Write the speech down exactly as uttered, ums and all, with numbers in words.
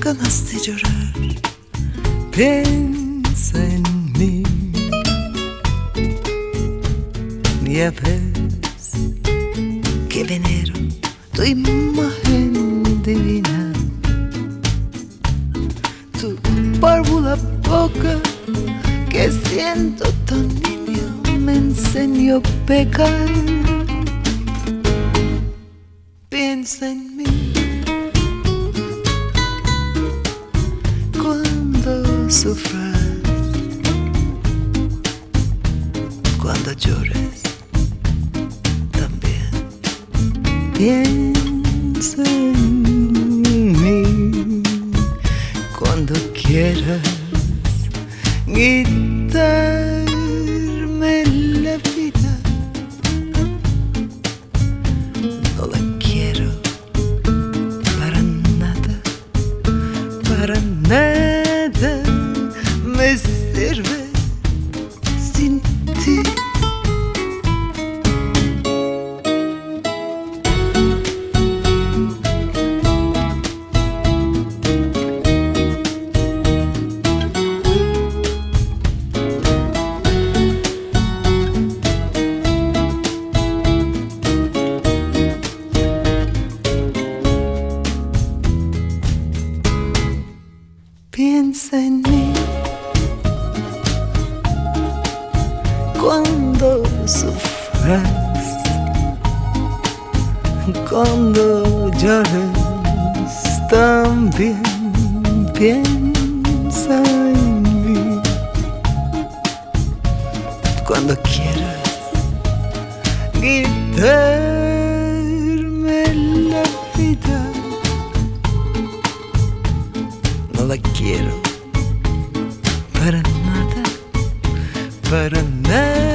ganas de llorar. Piensa en mí. Ya ves que venero tu imagen divina, tu párvula boca que siento tan niño me enseñó a pecar. Piensa en mí cuando sufras, cuando llores también. Piensa en mí cuando quieras quitarme la vida. No la quiero para nada, para nada me sirve sin ti. Piensa en mí cuando sufras, cuando llores también. Piensa en mí cuando quieras quitarme la vida. No la quiero para nada, para nada.